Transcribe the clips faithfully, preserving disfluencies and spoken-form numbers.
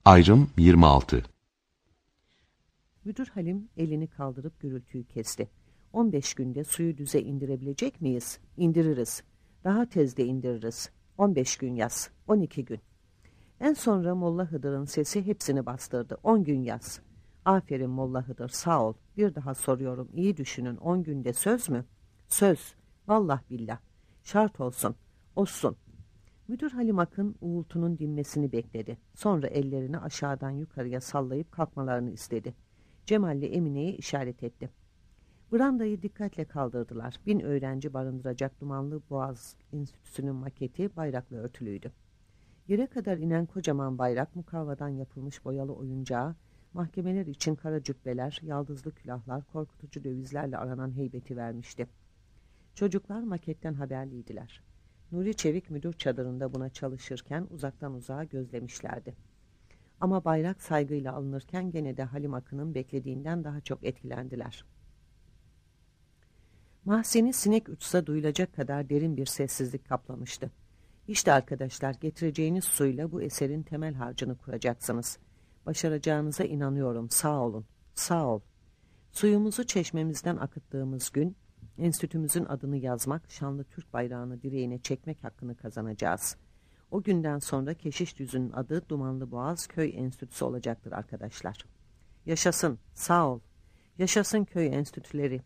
Ayrım yirmi altı. Müdür Halim elini kaldırıp gürültüyü kesti. on beş günde suyu düze indirebilecek miyiz? İndiririz. Daha tez de indiririz. on beş gün yaz. on iki gün. En sonra Molla Hıdır'ın sesi hepsini bastırdı. on gün yaz. Aferin Molla Hıdır, sağ ol. Bir daha soruyorum, iyi düşünün. on günde söz mü? Söz. Vallah billah. Şart olsun. Olsun. Müdür Halim Akın uğultunun dinmesini bekledi. Sonra ellerini aşağıdan yukarıya sallayıp kalkmalarını istedi. Cemal'le Emine'ye işaret etti. Brandayı dikkatle kaldırdılar. Bin öğrenci barındıracak Dumanlı Boğaz Enstitüsü'nün maketi bayrakla örtülüydü. Yere kadar inen kocaman bayrak mukavvadan yapılmış boyalı oyuncağı, mahkemeler için kara cübbeler, yaldızlı külahlar, korkutucu dövizlerle aranan heybeti vermişti. Çocuklar maketten haberliydiler. Nuri Çevik müdür çadırında buna çalışırken uzaktan uzağa gözlemişlerdi. Ama bayrak saygıyla alınırken gene de Halim Akın'ın beklediğinden daha çok etkilendiler. Mahzeni sinek uçsa duyulacak kadar derin bir sessizlik kaplamıştı. İşte arkadaşlar, getireceğiniz suyla bu eserin temel harcını kuracaksınız. Başaracağınıza inanıyorum, sağ olun, sağ ol. Suyumuzu çeşmemizden akıttığımız gün, enstitümüzün adını yazmak, şanlı Türk bayrağını direğine çekmek hakkını kazanacağız. O günden sonra Keşiş Düzü'nün adı Dumanlı Boğaz Köy Enstitüsü olacaktır arkadaşlar. Yaşasın, sağ ol. Yaşasın köy enstitüleri.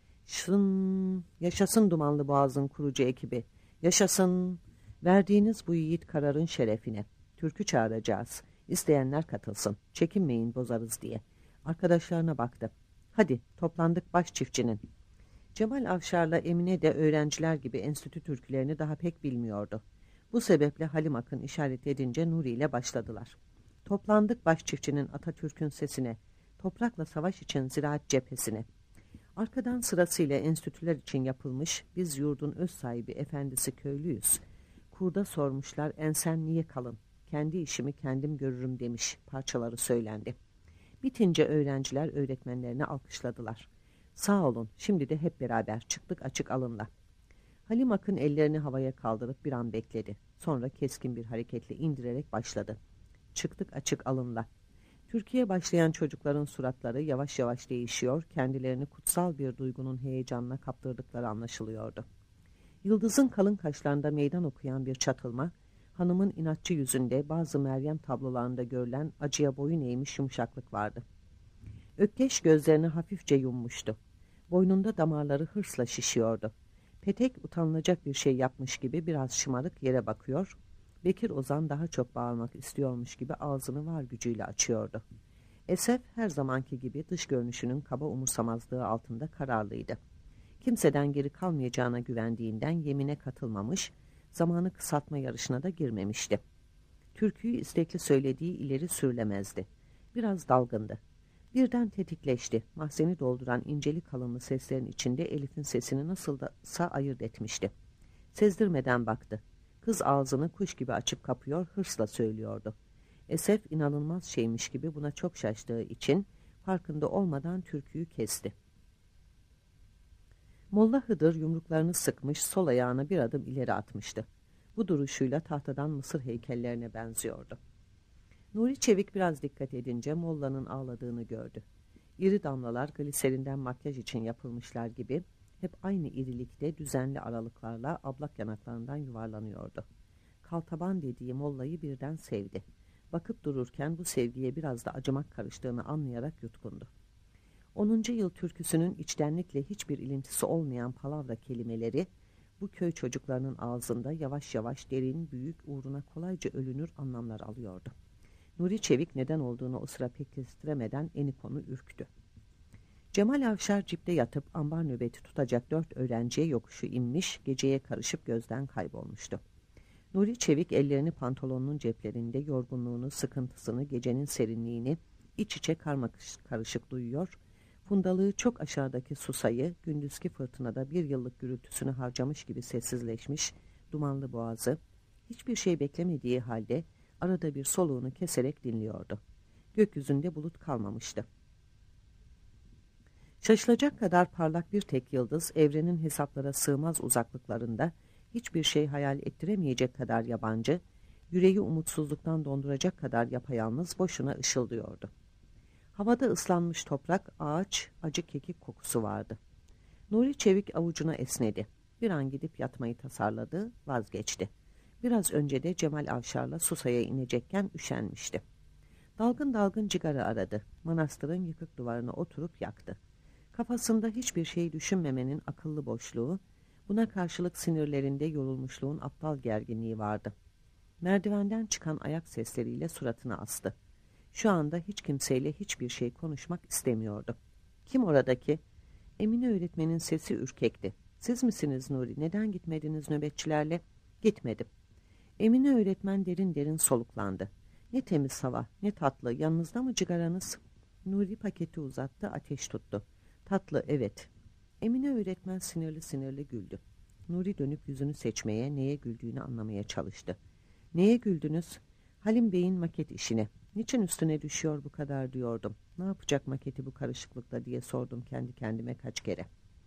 Şın, yaşasın Dumanlı Boğaz'ın kurucu ekibi. Yaşasın. Verdiğiniz bu yiğit kararın şerefine. Türkü çağıracağız. İsteyenler katılsın. Çekinmeyin, bozarız diye. Arkadaşlarına baktı. Hadi, toplandık baş çiftçinin. Cemal Avşar'la Emine de öğrenciler gibi enstitü türkülerini daha pek bilmiyordu. Bu sebeple Halim Akın işaret edince Nuri ile başladılar. Toplandık baş çiftçinin Atatürk'ün sesine, toprakla savaş için ziraat cephesine. Arkadan sırasıyla enstitüler için yapılmış, biz yurdun öz sahibi efendisi köylüyüz. Kurda sormuşlar, ensen niye kalın? Kendi işimi kendim görürüm demiş, parçaları söylendi. Bitince öğrenciler öğretmenlerini alkışladılar. Sağ olun, şimdi de hep beraber çıktık açık alınla. Halim Akın ellerini havaya kaldırıp bir an bekledi. Sonra keskin bir hareketle indirerek başladı. Çıktık açık alınla. Türkiye'ye başlayan çocukların suratları yavaş yavaş değişiyor, kendilerini kutsal bir duygunun heyecanına kaptırdıkları anlaşılıyordu. Yıldız'ın kalın kaşlarında meydan okuyan bir çatılma, hanımın inatçı yüzünde bazı Meryem tablolarında görülen acıya boyun eğmiş yumuşaklık vardı. Ökkeş gözlerini hafifçe yummuştu. Boynunda damarları hırsla şişiyordu. Petek utanılacak bir şey yapmış gibi biraz şımarık yere bakıyor, Bekir Ozan daha çok bağırmak istiyormuş gibi ağzını var gücüyle açıyordu. Esef her zamanki gibi dış görünüşünün kaba umursamazlığı altında kararlıydı. Kimseden geri kalmayacağına güvendiğinden yemine katılmamış, zamanı kısaltma yarışına da girmemişti. Türküyü istekli söylediği ileri sürülemezdi. Biraz dalgındı. Birden tetikleşti. Mahzeni dolduran inceli kalınlı seslerin içinde Elif'in sesini nasıl da ayırt etmişti. Sezdirmeden baktı. Kız ağzını kuş gibi açıp kapıyor, hırsla söylüyordu. Esef inanılmaz şeymiş gibi buna çok şaştığı için farkında olmadan türküyü kesti. Molla Hıdır yumruklarını sıkmış, sol ayağını bir adım ileri atmıştı. Bu duruşuyla tahtadan Mısır heykellerine benziyordu. Nuri Çevik biraz dikkat edince Molla'nın ağladığını gördü. İri damlalar gliserinden makyaj için yapılmışlar gibi hep aynı irilikte düzenli aralıklarla ablak yanaklarından yuvarlanıyordu. Kaltaban dediği Molla'yı birden sevdi. Bakıp dururken bu sevgiye biraz da acımak karıştığını anlayarak yutkundu. onuncu yıl türküsünün içtenlikle hiçbir ilintisi olmayan palavra kelimeleri bu köy çocuklarının ağzında yavaş yavaş derin, büyük, uğruna kolayca ölünür anlamlar alıyordu. Nuri Çevik neden olduğunu o sıra pek kestiremeden Enikon'u ürktü. Cemal Avşar cipte yatıp ambar nöbeti tutacak dört öğrenciye yokuşu inmiş, geceye karışıp gözden kaybolmuştu. Nuri Çevik ellerini pantolonunun ceplerinde yorgunluğunu, sıkıntısını, gecenin serinliğini iç içe karmaşık karışık duyuyor, fundalığı çok aşağıdaki susayı, gündüzki fırtınada bir yıllık gürültüsünü harcamış gibi sessizleşmiş, dumanlı boğazı, hiçbir şey beklemediği halde arada bir soluğunu keserek dinliyordu. Gökyüzünde bulut kalmamıştı. Şaşılacak kadar parlak bir tek yıldız, evrenin hesaplara sığmaz uzaklıklarında, hiçbir şey hayal ettiremeyecek kadar yabancı, Yüreği umutsuzluktan donduracak kadar yapayalnız boşuna ışıldıyordu. Havada ıslanmış toprak, ağaç, acı kekik kokusu vardı. Nuri Çevik avucuna esnedi. Bir an gidip yatmayı tasarladı, vazgeçti. Biraz önce de Cemal Avşar'la Susa'ya inecekken üşenmişti. Dalgın dalgın cigara aradı. Manastırın yıkık duvarına oturup yaktı. Kafasında hiçbir şey düşünmemenin akıllı boşluğu, buna karşılık sinirlerinde yorulmuşluğun aptal gerginliği vardı. Merdivenden çıkan ayak sesleriyle suratını astı. Şu anda hiç kimseyle hiçbir şey konuşmak istemiyordu. Kim oradaki? Emine öğretmenin sesi ürkekti. Siz misiniz Nuri? Neden gitmediniz nöbetçilerle? Gitmedim. Emine öğretmen derin derin soluklandı. Ne temiz hava, ne tatlı. Yanınızda mı cigaranız? Nuri paketi uzattı, ateş tuttu. Tatlı, evet. Emine öğretmen sinirli sinirli güldü. Nuri dönüp yüzünü seçmeye, neye güldüğünü anlamaya çalıştı. Neye güldünüz? Halim Bey'in maket işine. Niçin üstüne düşüyor bu kadar diyordum. Ne yapacak maketi bu karışıklıkla diye sordum kendi kendime kaç kere.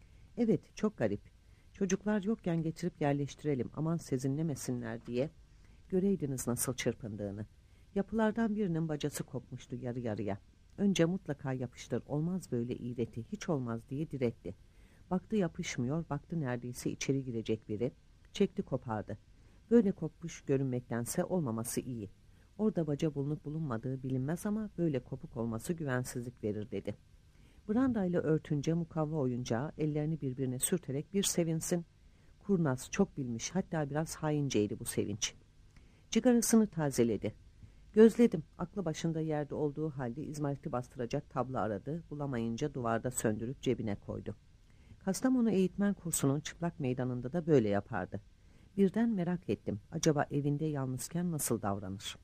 Evet, çok garip. Çocuklar yokken getirip yerleştirelim, aman sezinlemesinler diye. Göreydiniz nasıl çırpındığını. Yapılardan birinin bacası kopmuştu yarı yarıya. Önce mutlaka yapıştır, olmaz böyle iğreti, hiç olmaz diye diretti. Baktı yapışmıyor, baktı neredeyse içeri girecek biri. Çekti kopardı. Böyle kopmuş görünmektense olmaması iyi. Orada baca bulunup bulunmadığı bilinmez ama böyle kopuk olması güvensizlik verir dedi. Brandayla örtünce mukavva oyuncağı ellerini birbirine sürterek bir sevinsin. Kurnaz, çok bilmiş, hatta biraz hainceydi bu sevinç. Cigarasını tazeledi. Gözledim, aklı başında yerde olduğu halde izmariti bastıracak tablo aradı, bulamayınca duvarda söndürüp cebine koydu. Kastamonu Eğitmen Kursu'nun çıplak meydanında da böyle yapardı. Birden merak ettim, acaba evinde yalnızken nasıl davranır?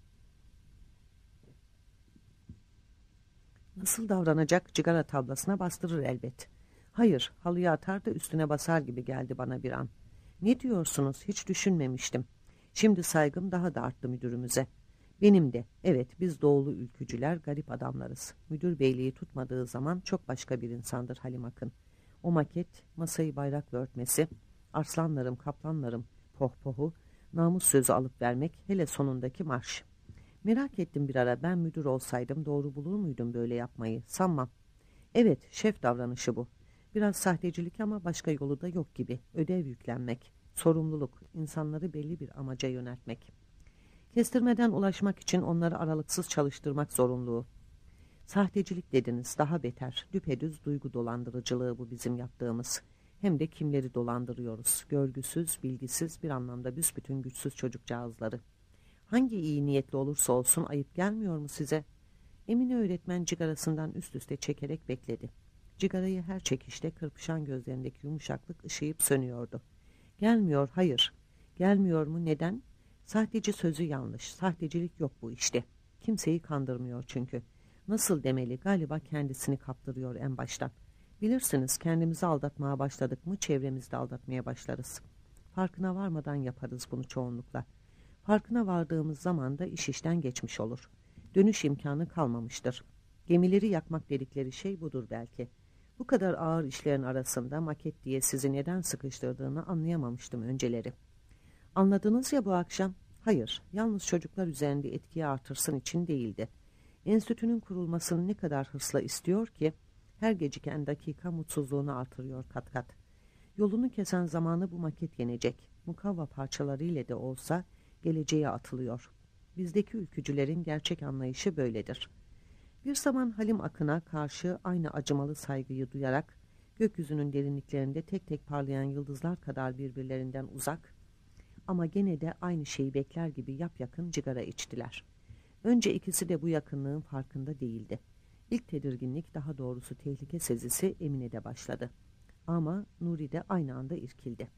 Nasıl davranacak? Cigara tablasına bastırır elbet. Hayır, halıya atar da üstüne basar gibi geldi bana bir an. Ne diyorsunuz? Hiç düşünmemiştim. Şimdi saygım daha da arttı müdürümüze. Benim de. Evet, biz doğulu ülkücüler garip adamlarız. Müdür beyliği tutmadığı zaman çok başka bir insandır Halim Akın. O maket, masayı bayrakla örtmesi, arslanlarım, kaplanlarım, pohpohu, namus sözü alıp vermek, hele sonundaki marş. Merak ettim bir ara, ben müdür olsaydım doğru bulur muydum böyle yapmayı? Sanmam. Evet, şef davranışı bu. Biraz sahtecilik ama başka yolu da yok gibi. Ödev yüklenmek, sorumluluk, insanları belli bir amaca yöneltmek. Kestirmeden ulaşmak için onları aralıksız çalıştırmak zorunluluğu. Sahtecilik dediniz, daha beter. Düpedüz duygu dolandırıcılığı bu bizim yaptığımız. Hem de kimleri dolandırıyoruz? Görgüsüz, bilgisiz, bir anlamda büsbütün güçsüz çocukcağızları. Hangi iyi niyetli olursa olsun ayıp gelmiyor mu size? Emine öğretmen cigarasından üst üste çekerek bekledi. Cigarayı her çekişte kırpışan gözlerindeki yumuşaklık ışıyıp sönüyordu. Gelmiyor, hayır. Gelmiyor mu, neden? Sahteci sözü yanlış. Sahtecilik yok bu işte. Kimseyi kandırmıyor çünkü. Nasıl demeli, galiba kendisini kaptırıyor en baştan. Bilirsiniz, kendimizi aldatmaya başladık mı çevremizde aldatmaya başlarız. Farkına varmadan yaparız bunu çoğunlukla. Farkına vardığımız zaman da iş işten geçmiş olur. Dönüş imkanı kalmamıştır. Gemileri yakmak dedikleri şey budur belki. Bu kadar ağır işlerin arasında maket diye sizi neden sıkıştırdığını anlayamamıştım önceleri. Anladınız ya bu akşam? Hayır, yalnız çocuklar üzerinde etkiyi artırsın için değildi. Enstitünün kurulmasını ne kadar hırsla istiyor ki, her geciken dakika mutsuzluğunu artırıyor kat kat. Yolunu kesen zamanı bu maket yenecek. Mukavva parçalarıyla de olsa geleceğe atılıyor. Bizdeki ülkücülerin gerçek anlayışı böyledir. Bir zaman Halim Akın'a karşı aynı acımalı saygıyı duyarak, gökyüzünün derinliklerinde tek tek parlayan yıldızlar kadar birbirlerinden uzak, ama gene de aynı şeyi bekler gibi yapyakın cigara içtiler. Önce ikisi de bu yakınlığın farkında değildi. İlk tedirginlik, daha doğrusu tehlike sezisi Emine'de başladı. Ama Nuri de aynı anda irkildi.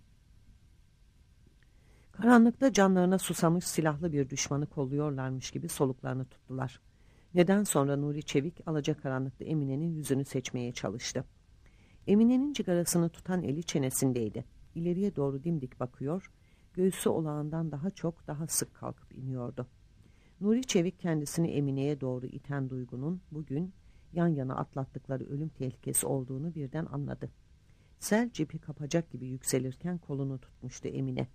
Karanlıkta canlarına susamış silahlı bir düşmanı kolluyorlarmış gibi soluklarını tuttular. Neden sonra Nuri Çevik alacakaranlıkta Emine'nin yüzünü seçmeye çalıştı. Emine'nin cigarasını tutan eli çenesindeydi. İleriye doğru dimdik bakıyor, göğsü olağandan daha çok, daha sık kalkıp iniyordu. Nuri Çevik kendisini Emine'ye doğru iten duygunun bugün yan yana atlattıkları ölüm tehlikesi olduğunu birden anladı. Sel cipi kapacak gibi yükselirken kolunu tutmuştu Emine.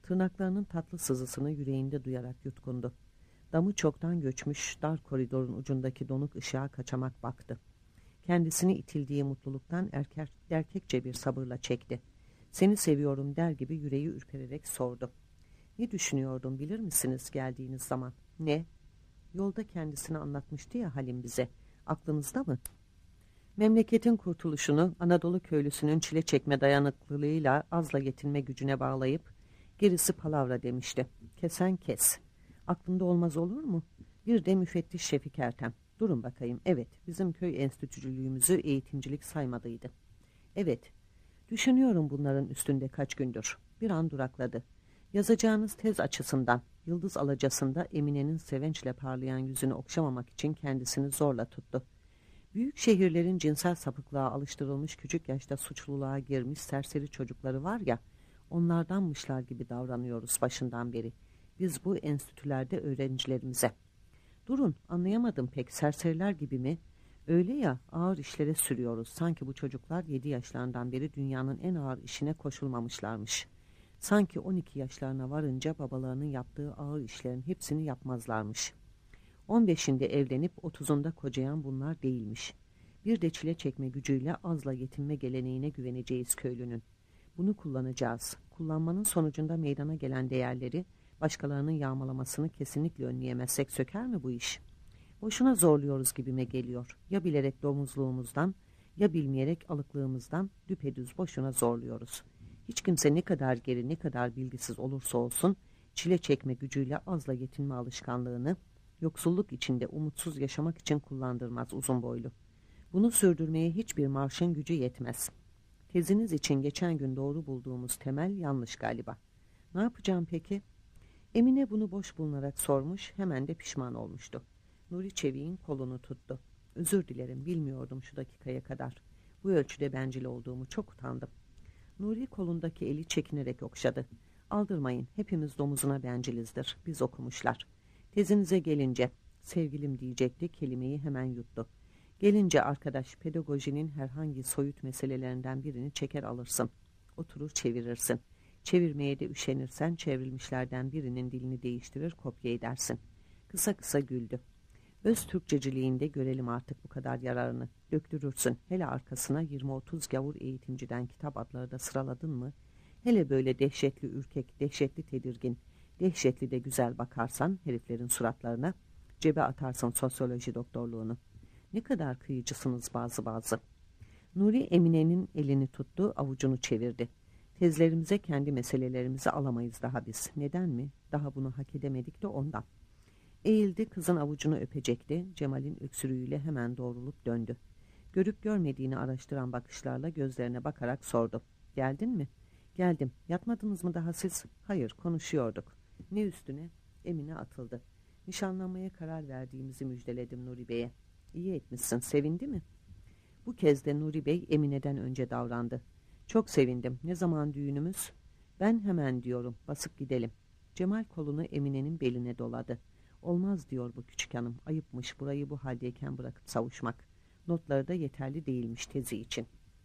Tırnaklarının tatlı sızısını yüreğinde duyarak yutkundu. Damı çoktan göçmüş, dar koridorun ucundaki donuk ışığa kaçamak baktı. Kendisini itildiği mutluluktan erkek, erkekçe bir sabırla çekti. Seni seviyorum der gibi yüreği ürpererek sordu. Ne düşünüyordun bilir misiniz geldiğiniz zaman? Ne? Yolda kendisini anlatmıştı ya Halim bize. Aklınızda mı? Memleketin kurtuluşunu Anadolu köylüsünün çile çekme dayanıklılığıyla azla yetinme gücüne bağlayıp gerisi palavra demişti. Kesen kes. Aklında olmaz olur mu? Bir de müfettiş Şefik Ertem. Durun bakayım. Evet, bizim köy enstitücülüğümüzü eğitimcilik saymadıydı. Evet, düşünüyorum bunların üstünde kaç gündür. Bir an durakladı. Yazacağınız tez açısından, yıldız alacasında Emine'nin sevinçle parlayan yüzünü okşamamak için kendisini zorla tuttu. Büyük şehirlerin cinsel sapıklığa alıştırılmış küçük yaşta suçluluğa girmiş serseri çocukları var ya, onlardanmışlar gibi davranıyoruz başından beri. Biz bu enstitülerde öğrencilerimize. Durun, anlayamadım pek, serseriler gibi mi? Öyle ya, ağır işlere sürüyoruz. Sanki bu çocuklar yedi yaşlarından beri dünyanın en ağır işine koşulmamışlarmış. Sanki on iki yaşlarına varınca babalarının yaptığı ağır işlerin hepsini yapmazlarmış. on beşinde evlenip otuzunda kocayan bunlar değilmiş. Bir de çile çekme gücüyle azla yetinme geleneğine güveneceğiz köylünün. Bunu kullanacağız. Kullanmanın sonucunda meydana gelen değerleri, başkalarının yağmalamasını kesinlikle önleyemezsek söker mi bu iş? Boşuna zorluyoruz gibime geliyor. Ya bilerek domuzluğumuzdan, ya bilmeyerek alıklığımızdan düpedüz boşuna zorluyoruz. Hiç kimse ne kadar geri, ne kadar bilgisiz olursa olsun, çile çekme gücüyle azla yetinme alışkanlığını, yoksulluk içinde umutsuz yaşamak için kullandırmaz uzun boylu. Bunu sürdürmeye hiçbir marşın gücü yetmez. Teziniz için geçen gün doğru bulduğumuz temel yanlış galiba. Ne yapacağım peki? Emine bunu boş bulunarak sormuş, hemen de pişman olmuştu. Nuri Çevik'in kolunu tuttu. Özür dilerim, bilmiyordum şu dakikaya kadar. Bu ölçüde bencil olduğumu çok utandım. Nuri kolundaki eli çekinerek okşadı. Aldırmayın, hepimiz domuzuna bencilizdir, biz okumuşlar. Tezinize gelince, sevgilim diyecekti, kelimeyi hemen yuttu. Gelince arkadaş, pedagojinin herhangi soyut meselelerinden birini çeker alırsın. Oturur çevirirsin. Çevirmeye de üşenirsen çevrilmişlerden birinin dilini değiştirir, kopya edersin. Kısa kısa güldü. Öz Türkçeciliğinde görelim artık bu kadar yararını. Döktürürsün. Hele arkasına yirmi otuz gavur eğitimciden kitap adları da sıraladın mı? Hele böyle dehşetli ürkek, dehşetli tedirgin, dehşetli de güzel bakarsan heriflerin suratlarına, cebe atarsın sosyoloji doktorluğunu. Ne kadar kıyıcısınız bazı bazı. Nuri Emine'nin elini tuttu, avucunu çevirdi. Tezlerimize kendi meselelerimizi alamayız daha biz. Neden mi? Daha bunu hak edemedik de ondan. Eğildi, kızın avucunu öpecekti. Cemal'in öksürüğüyle hemen doğrulup döndü. Görüp görmediğini araştıran bakışlarla gözlerine bakarak sordu. Geldin mi? Geldim. Yatmadınız mı daha siz? Hayır, konuşuyorduk. Ne üstüne? Emine atıldı. Nişanlanmaya karar verdiğimizi müjdeledim Nuri Bey'e. İyi etmişsin, sevindi mi? Bu kez de Nuri Bey Emine'den önce davrandı. Çok sevindim. Ne zaman düğünümüz? Ben hemen diyorum, basıp gidelim. Cemal kolunu Emine'nin beline doladı. Olmaz diyor bu küçük hanım. Ayıpmış burayı bu haldeyken bırakıp savuşmak. Notları da yeterli değilmiş tezi için.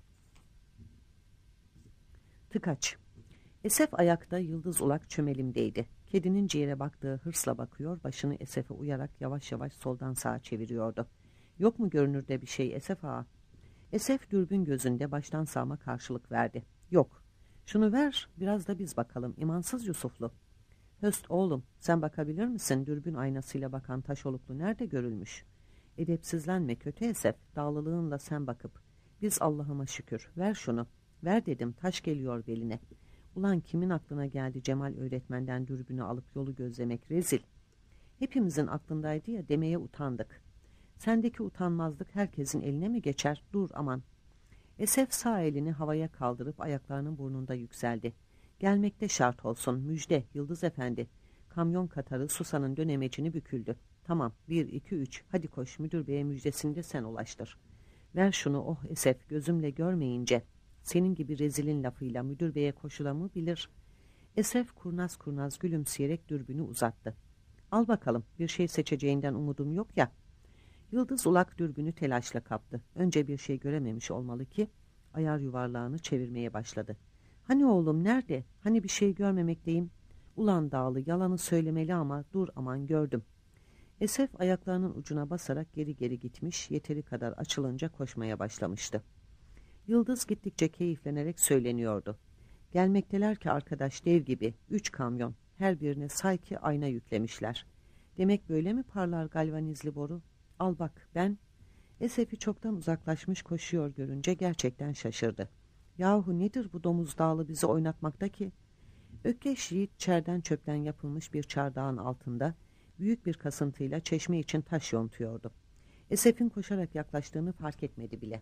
Tıkaç. Esef ayakta, Yıldız Ulak çömelimdeydi. Kedinin ciğere baktığı hırsla bakıyor, başını Esef'e uyarak yavaş yavaş soldan sağa çeviriyordu. Yok mu görünürde bir şey Esef ağa? Esef dürbün gözünde baştan sağma karşılık verdi. Yok. Şunu ver, biraz da biz bakalım, imansız Yusuflu. Höst oğlum, sen bakabilir misin? Dürbün aynasıyla bakan Taşoluklu nerede görülmüş? Edepsizlenme kötü Esef, dağlılığınla sen bakıp. Biz Allah'ıma şükür, ver şunu. Ver dedim, taş geliyor beline. Ulan kimin aklına geldi Cemal öğretmenden dürbünü alıp yolu gözlemek, rezil. Hepimizin aklındaydı ya, demeye utandık. Sendeki utanmazlık herkesin eline mi geçer? Dur aman. Esef sağ elini havaya kaldırıp ayaklarının burnunda yükseldi. Gelmekte şart olsun, müjde Yıldız Efendi. Kamyon katarı Susa'nın dönemecini büküldü. Tamam, bir, iki, üç, hadi koş, müdür beye müjdesini de sen ulaştır. Ver şunu, oh Esef, gözümle görmeyince. Senin gibi rezilin lafıyla müdür beye koşulamı bilir. Esef kurnaz kurnaz gülümseyerek dürbünü uzattı. Al bakalım, bir şey seçeceğinden umudum yok ya. Yıldız Ulak dürbünü telaşla kaptı. Önce bir şey görememiş olmalı ki ayar yuvarlağını çevirmeye başladı. Hani oğlum nerede? Hani bir şey görmemekteyim? Ulan Dağlı, yalanı söylemeli ama dur aman gördüm. Esef ayaklarının ucuna basarak geri geri gitmiş, yeteri kadar açılınca koşmaya başlamıştı. Yıldız gittikçe keyiflenerek söyleniyordu. Gelmekteler ki arkadaş, dev gibi, üç kamyon, her birine say ki ayna yüklemişler. Demek böyle mi parlar galvanizli boru? Al bak ben... Esef'i çoktan uzaklaşmış koşuyor görünce gerçekten şaşırdı. Yahu nedir bu domuz Dağlı bizi oynatmakta ki? Ökkeş yiğit çerden çöpten yapılmış bir çardağın altında büyük bir kasıntıyla çeşme için taş yontuyordu. Esef'in koşarak yaklaştığını fark etmedi bile.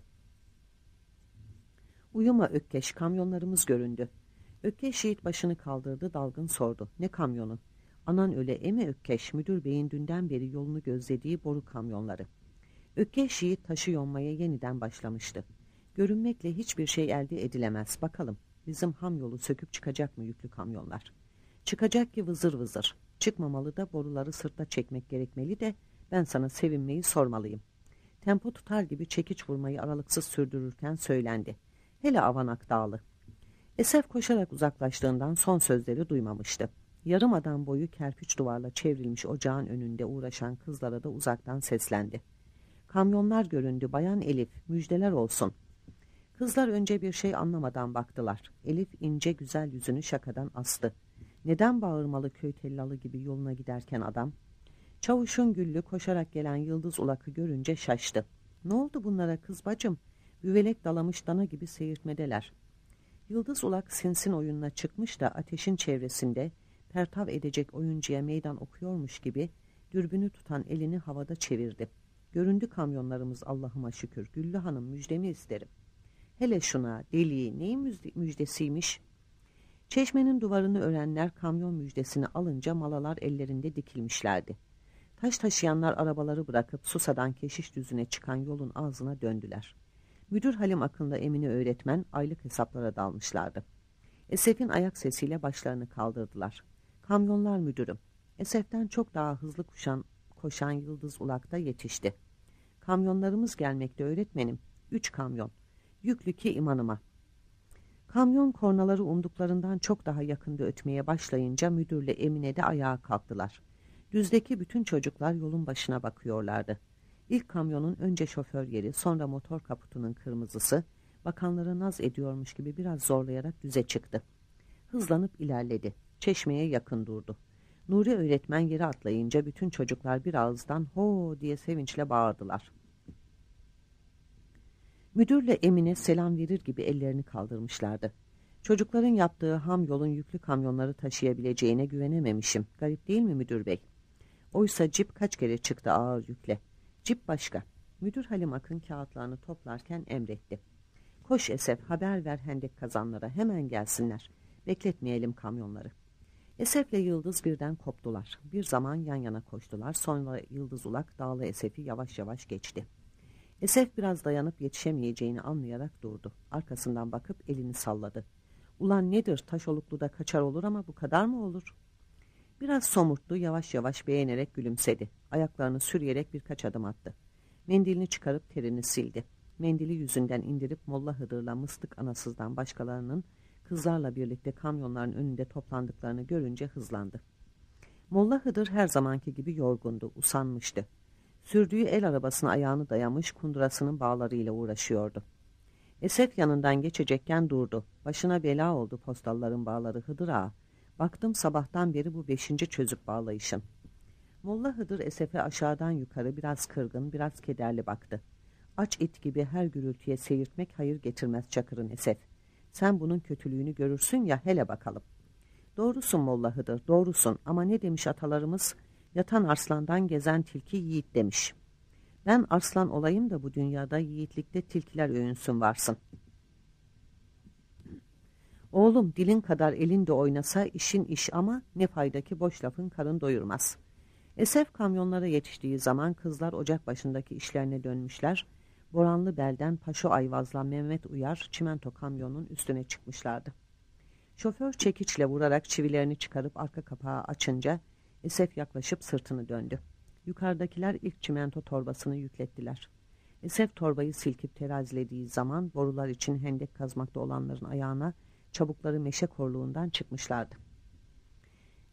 Uyuma Ökkeş, kamyonlarımız göründü. Ökkeş yiğit başını kaldırdı, dalgın sordu. Ne kamyonu? Anan öyle eme Ökkeş, müdür beyin dünden beri yolunu gözlediği boru kamyonları. Ökkeş yiğit taşı yonmaya yeniden başlamıştı. Görünmekle hiçbir şey elde edilemez. Bakalım bizim ham yolu söküp çıkacak mı yüklü kamyonlar? Çıkacak ki vızır vızır. Çıkmamalı da boruları sırtta çekmek gerekmeli de ben sana sevinmeyi sormalıyım. Tempo tutar gibi çekiç vurmayı aralıksız sürdürürken söylendi. Hele Avanak Dağlı. Esef koşarak uzaklaştığından son sözleri duymamıştı. Yarım adam boyu kerpiç duvarla çevrilmiş ocağın önünde uğraşan kızlara da uzaktan seslendi. Kamyonlar göründü bayan Elif, müjdeler olsun. Kızlar önce bir şey anlamadan baktılar. Elif ince güzel yüzünü şakadan astı. Neden bağırmalı köy tellalı gibi yoluna giderken adam? Çavuşun Güllü koşarak gelen Yıldız Ulak'ı görünce şaştı. Ne oldu bunlara kız bacım? Üvelek dalamış dana gibi seyirtmedeler. Yıldız Ulak sinsin oyununa çıkmış da ateşin çevresinde pertav edecek oyuncuya meydan okuyormuş gibi dürbünü tutan elini havada çevirdi. Göründü kamyonlarımız Allah'ıma şükür. Güllü Hanım müjdemi isterim. Hele şuna deli neyin müjdesiymiş? Çeşmenin duvarını örenler kamyon müjdesini alınca malalar ellerinde dikilmişlerdi. Taş taşıyanlar arabaları bırakıp Susa'dan Keşiş Düzü'ne çıkan yolun ağzına döndüler. Müdür Halim Akın'la Emine öğretmen aylık hesaplara dalmışlardı. Esef'in ayak sesiyle başlarını kaldırdılar. Kamyonlar müdürüm. Esef'ten çok daha hızlı koşan, koşan Yıldız Ulak'ta yetişti. Kamyonlarımız gelmekte öğretmenim. Üç kamyon. Yüklü ki imanıma. Kamyon kornaları umduklarından çok daha yakında ötmeye başlayınca müdürle Emine de ayağa kalktılar. Düzdeki bütün çocuklar yolun başına bakıyorlardı. İlk kamyonun önce şoför yeri, sonra motor kaputunun kırmızısı, bakanları naz ediyormuş gibi biraz zorlayarak düze çıktı. Hızlanıp ilerledi. Çeşmeye yakın durdu. Nuri öğretmen yere atlayınca bütün çocuklar bir ağızdan ho diye sevinçle bağırdılar. Müdürle Emine selam verir gibi ellerini kaldırmışlardı. Çocukların yaptığı ham yolun yüklü kamyonları taşıyabileceğine güvenememişim. Garip değil mi müdür bey? Oysa cip kaç kere çıktı ağır yükle. Cip başka. Müdür Halim Akın kağıtlarını toplarken emretti. Koş Esef, haber ver hendek kazanlara, hemen gelsinler. Bekletmeyelim kamyonları. Esef'le Yıldız birden koptular. Bir zaman yan yana koştular. Sonra Yıldız Ulak Dağlı Esef'i yavaş yavaş geçti. Esef biraz dayanıp yetişemeyeceğini anlayarak durdu. Arkasından bakıp elini salladı. Ulan nedir, Taşoluklu'da kaçar olur ama bu kadar mı olur? Biraz somurttu, yavaş yavaş beğenerek gülümsedi. Ayaklarını sürüyerek birkaç adım attı. Mendilini çıkarıp terini sildi. Mendili yüzünden indirip Molla Hıdır'la Mıstık Anasız'dan başkalarının kızlarla birlikte kamyonların önünde toplandıklarını görünce hızlandı. Molla Hıdır her zamanki gibi yorgundu, usanmıştı. Sürdüğü el arabasına ayağını dayamış, kundurasının bağlarıyla uğraşıyordu. Esef yanından geçecekken durdu. Başına bela oldu postalların bağları Hıdır ağa. Baktım sabahtan beri bu beşinci çözüp bağlayışın. Molla Hıdır Esef'e aşağıdan yukarı biraz kırgın, biraz kederli baktı. Aç it gibi her gürültüye seyirtmek hayır getirmez Çakır'ın Esef. Sen bunun kötülüğünü görürsün ya, hele bakalım. Doğrusun Molla Hıdır, doğrusun ama ne demiş atalarımız? Yatan arslandan gezen tilki yiğit demiş. Ben arslan olayım da bu dünyada yiğitlikte tilkiler övünsün varsın. Oğlum dilin kadar elin de oynasa işin iş ama ne fayda ki boş lafın karın doyurmaz. Esef kamyonlara yetiştiği zaman kızlar ocak başındaki işlerine dönmüşler. Boranlı belden Paşo Ayvaz'la Mehmet Uyar çimento kamyonun üstüne çıkmışlardı. Şoför çekiçle vurarak çivilerini çıkarıp arka kapağı açınca Esef yaklaşıp sırtını döndü. Yukarıdakiler ilk çimento torbasını yüklettiler. Esef torbayı silkip terazilediği zaman borular için hendek kazmakta olanların ayağına çabukları meşe korluğundan çıkmışlardı.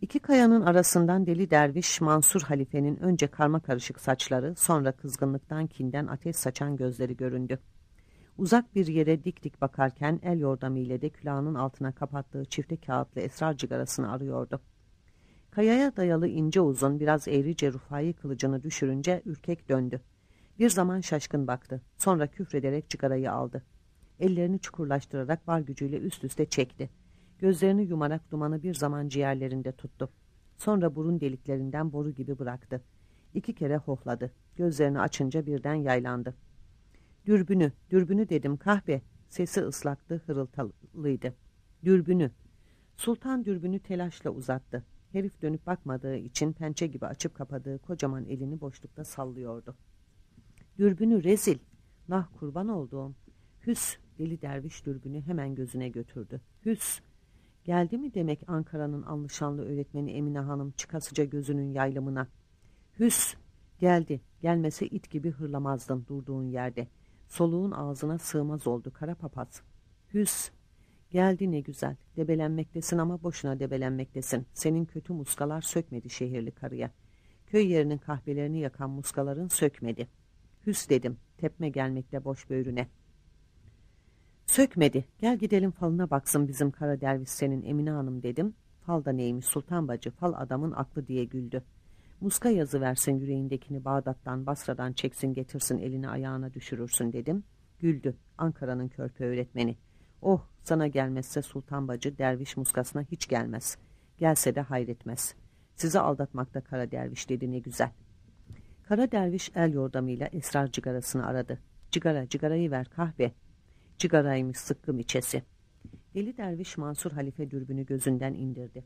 İki kayanın arasından deli derviş Mansur halifenin önce karmakarışık saçları, sonra kızgınlıktan kinden ateş saçan gözleri göründü. Uzak bir yere dik dik bakarken el yordamıyla de külahının altına kapattığı çifte kağıtlı esrar cigarasını arıyordu. Kayaya dayalı ince uzun, biraz eğrice Rufai kılıcını düşürünce ürkek döndü. Bir zaman şaşkın baktı. Sonra küfrederek cigarayı aldı. Ellerini çukurlaştırarak var gücüyle üst üste çekti. Gözlerini yumarak dumanı bir zaman ciğerlerinde tuttu. Sonra burun deliklerinden boru gibi bıraktı. İki kere hohladı. Gözlerini açınca birden yaylandı. Dürbünü, dürbünü dedim kahpe. Sesi ıslaktı, hırıltılıydı. Dürbünü. Sultan dürbünü telaşla uzattı. Herif dönüp bakmadığı için pençe gibi açıp kapadığı kocaman elini boşlukta sallıyordu. Dürbünü rezil. Nah kurban olduğum. Hüs, deli derviş dürbünü hemen gözüne götürdü. Hüs. Geldi mi demek Ankara'nın anlaşanlı öğretmeni Emine Hanım çıkasıca gözünün yaylımına. Hüs. Geldi. Gelmese it gibi hırlamazdın durduğun yerde. Soluğun ağzına sığmaz oldu kara papaz. Hüs. Geldi ne güzel. Debelenmektesin ama boşuna debelenmektesin. Senin kötü muskalar sökmedi şehirli karıya. Köy yerinin kahvelerini yakan muskaların sökmedi. Hüs dedim. Tepme gelmekte boş böğrüne. Sökmedi. Gel gidelim falına baksın bizim kara derviş senin Emine Hanım dedim. Fal da neymiş sultan bacı, fal adamın aklı diye güldü. Muska yazı versin yüreğindekini Bağdat'tan Basra'dan çeksin getirsin elini ayağına düşürürsün dedim. Güldü. Ankara'nın körpe öğretmeni. Oh sana gelmezse sultan bacı derviş muskasına hiç gelmez. Gelse de hayretmez. Sizi aldatmakta kara derviş dedi ne güzel. Kara derviş el yordamıyla esrar cigarasını aradı. Cigara, cigarayı ver kahve. Cigaraymış sıkkım içesi. Deli derviş Mansur halife dürbünü gözünden indirdi.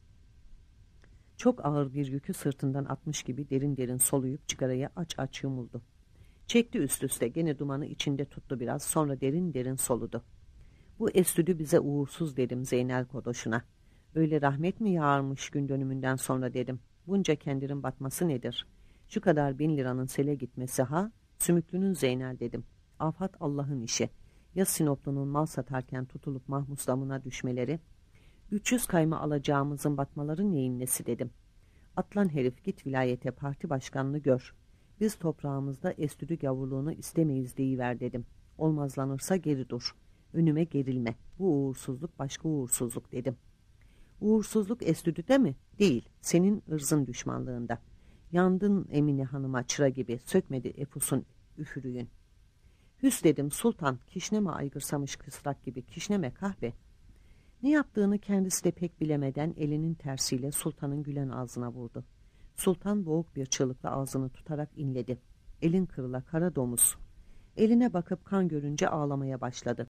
Çok ağır bir yükü sırtından atmış gibi derin derin soluyup cigaraya aç aç yumuldu. Çekti üst üste gene dumanı içinde tuttu biraz sonra derin derin soludu. Bu estüdü bize uğursuz dedim Zeynel Kodoş'una. Öyle rahmet mi yağarmış gün dönümünden sonra dedim. Bunca kendirin batması nedir? Şu kadar bin liranın sele gitmesi ha? Sümüklünün Zeynel dedim. Afat Allah'ın işi. Ya Sinoplu'nun mal satarken tutulup mahmus damına düşmeleri? üç yüz kayma alacağımızın batmaları neyin nesi dedim. Atlan herif git vilayete parti başkanını gör. Biz toprağımızda estüdü gavurluğunu istemeyiz deyiver dedim. Olmazlanırsa geri dur. Önüme gerilme. Bu uğursuzluk başka uğursuzluk dedim. Uğursuzluk estüdüde mi? Değil. Senin ırzın düşmanlığında. Yandın Emine Hanım'a çıra gibi. Sökmedi Efus'un üfürüğün. Hüs dedim sultan. Kişneme aygırsamış kısrak gibi. Kişneme kahve. Ne yaptığını kendisi de pek bilemeden elinin tersiyle sultanın gülen ağzına vurdu. Sultan boğuk bir çığlıkla ağzını tutarak inledi. Elin kırıla kara domuz. Eline bakıp kan görünce ağlamaya başladı.